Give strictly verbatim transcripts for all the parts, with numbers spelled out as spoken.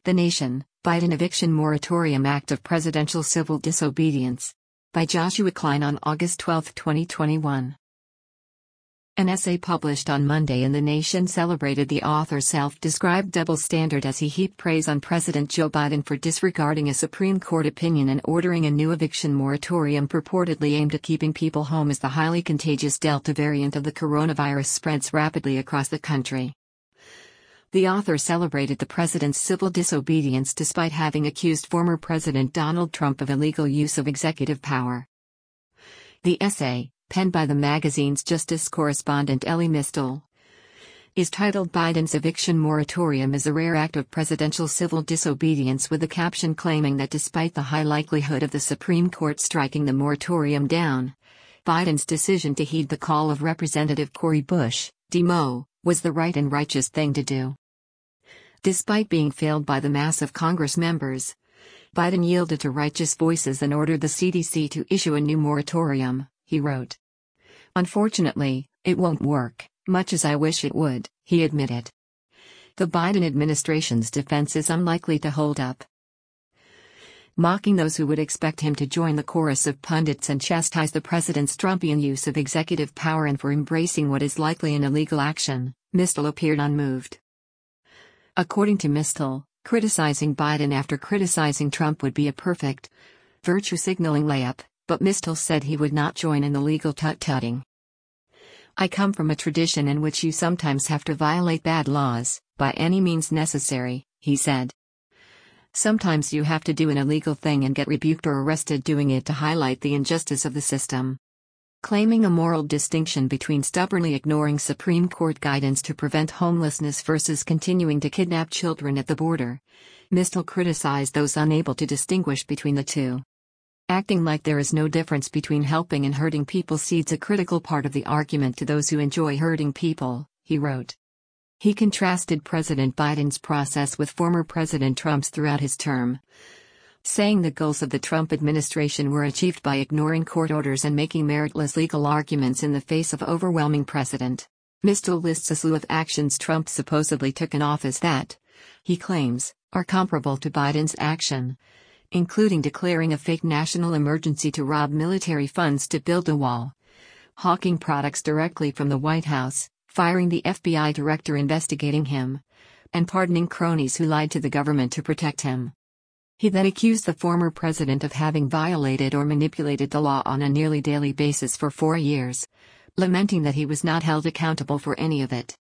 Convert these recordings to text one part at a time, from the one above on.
The Nation, Biden Eviction Moratorium Act of Presidential Civil Disobedience. By Joshua Klein on August twelfth, twenty twenty-one. An essay published on Monday in The Nation celebrated the author's self-described double standard as he heaped praise on President Joe Biden for disregarding a Supreme Court opinion and ordering a new eviction moratorium purportedly aimed at keeping people home as the highly contagious Delta variant of the coronavirus spreads rapidly across the country. The author celebrated the president's civil disobedience despite having accused former President Donald Trump of illegal use of executive power. The essay, penned by the magazine's justice correspondent Elie Mystal, is titled Biden's Eviction Moratorium is a Rare Act of Presidential Civil Disobedience, with a caption claiming that despite the high likelihood of the Supreme Court striking the moratorium down, Biden's decision to heed the call of Representative Cori Bush, D M O, was the right and righteous thing to do. Despite being failed by the mass of Congress members, Biden yielded to righteous voices and ordered the C D C to issue a new moratorium, he wrote. Unfortunately, it won't work, much as I wish it would, he admitted. The Biden administration's defense is unlikely to hold up. Mocking those who would expect him to join the chorus of pundits and chastise the president's Trumpian use of executive power and for embracing what is likely an illegal action, Mystal appeared unmoved. According to Mystal, criticizing Biden after criticizing Trump would be a perfect, virtue-signaling layup, but Mystal said he would not join in the legal tut-tutting. I come from a tradition in which you sometimes have to violate bad laws, by any means necessary, he said. Sometimes you have to do an illegal thing and get rebuked or arrested doing it to highlight the injustice of the system. Claiming a moral distinction between stubbornly ignoring Supreme Court guidance to prevent homelessness versus continuing to kidnap children at the border, Mystal criticized those unable to distinguish between the two. Acting like there is no difference between helping and hurting people cedes a critical part of the argument to those who enjoy hurting people, he wrote. He contrasted President Biden's process with former President Trump's throughout his term, saying the goals of the Trump administration were achieved by ignoring court orders and making meritless legal arguments in the face of overwhelming precedent. Mystal lists a slew of actions Trump supposedly took in office that, he claims, are comparable to Biden's action, including declaring a fake national emergency to rob military funds to build a wall, hawking products directly from the White House, firing the F B I director investigating him, and pardoning cronies who lied to the government to protect him. He then accused the former president of having violated or manipulated the law on a nearly daily basis for four years, lamenting that he was not held accountable for any of it.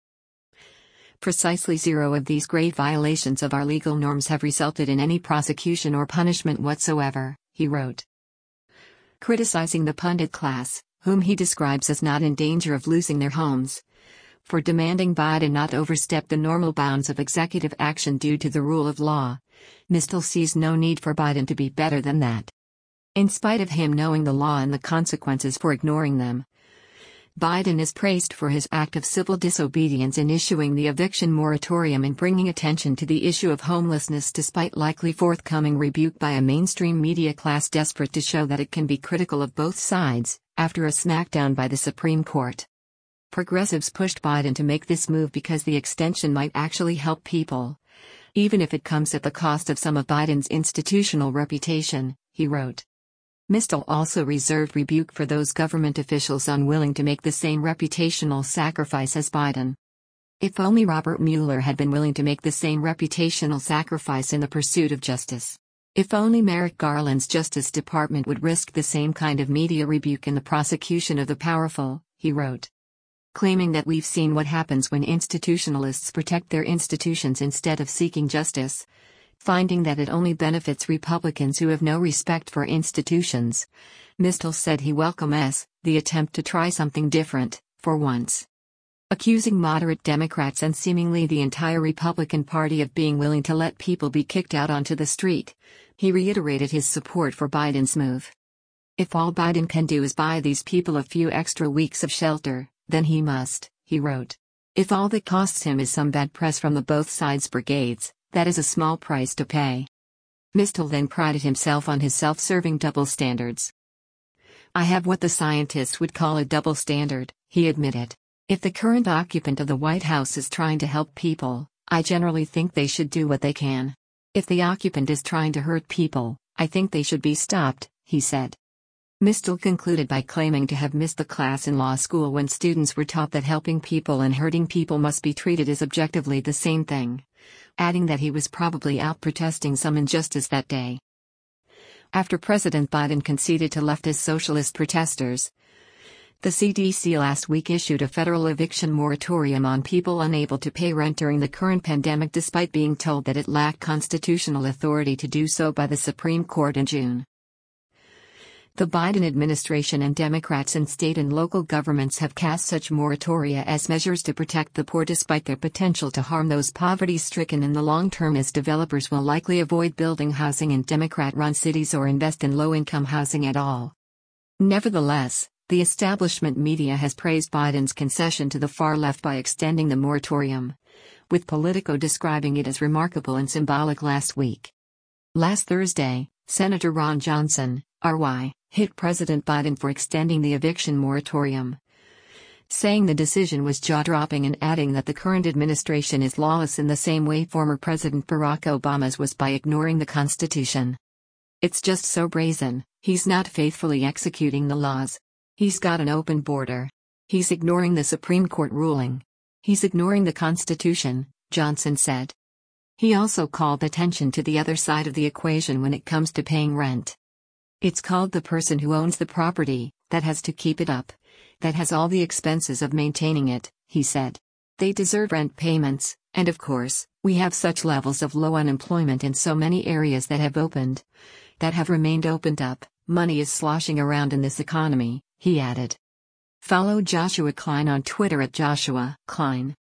Precisely zero of these grave violations of our legal norms have resulted in any prosecution or punishment whatsoever, he wrote. Criticizing the pundit class, whom he describes as not in danger of losing their homes, for demanding Biden not overstep the normal bounds of executive action due to the rule of law, Mystal sees no need for Biden to be better than that. In spite of him knowing the law and the consequences for ignoring them, Biden is praised for his act of civil disobedience in issuing the eviction moratorium and bringing attention to the issue of homelessness despite likely forthcoming rebuke by a mainstream media class desperate to show that it can be critical of both sides, after a smackdown by the Supreme Court. Progressives pushed Biden to make this move because the extension might actually help people, even if it comes at the cost of some of Biden's institutional reputation, he wrote. Mystal also reserved rebuke for those government officials unwilling to make the same reputational sacrifice as Biden. If only Robert Mueller had been willing to make the same reputational sacrifice in the pursuit of justice. If only Merrick Garland's Justice Department would risk the same kind of media rebuke in the prosecution of the powerful, he wrote. Claiming that we've seen what happens when institutionalists protect their institutions instead of seeking justice, finding that it only benefits Republicans who have no respect for institutions, Mystal said he welcomes the attempt to try something different, for once. Accusing moderate Democrats and seemingly the entire Republican Party of being willing to let people be kicked out onto the street, he reiterated his support for Biden's move. If all Biden can do is buy these people a few extra weeks of shelter, then he must, he wrote. If all that costs him is some bad press from the both sides brigades, that is a small price to pay. Mystal then prided himself on his self-serving double standards. I have what the scientists would call a double standard, he admitted. If the current occupant of the White House is trying to help people, I generally think they should do what they can. If the occupant is trying to hurt people, I think they should be stopped, he said. Mistel concluded by claiming to have missed the class in law school when students were taught that helping people and hurting people must be treated as objectively the same thing, adding that he was probably out protesting some injustice that day. After President Biden conceded to leftist socialist protesters, the C D C last week issued a federal eviction moratorium on people unable to pay rent during the current pandemic despite being told that it lacked constitutional authority to do so by the Supreme Court in June. The Biden administration and Democrats in state and local governments have cast such moratoria as measures to protect the poor despite their potential to harm those poverty-stricken in the long term, as developers will likely avoid building housing in Democrat-run cities or invest in low-income housing at all. Nevertheless, the establishment media has praised Biden's concession to the far left by extending the moratorium, with Politico describing it as remarkable and symbolic last week. Last Thursday, Senator Ron Johnson, R Y, hit President Biden for extending the eviction moratorium, saying the decision was jaw-dropping and adding that the current administration is lawless in the same way former President Barack Obama's was by ignoring the Constitution. It's just so brazen, he's not faithfully executing the laws. He's got an open border. He's ignoring the Supreme Court ruling. He's ignoring the Constitution, Johnson said. He also called attention to the other side of the equation when it comes to paying rent. It's called the person who owns the property, that has to keep it up, that has all the expenses of maintaining it, he said. They deserve rent payments, and of course, we have such levels of low unemployment in so many areas that have opened, that have remained opened up. Money is sloshing around in this economy, he added. Follow Joshua Klein on Twitter at Joshua Klein.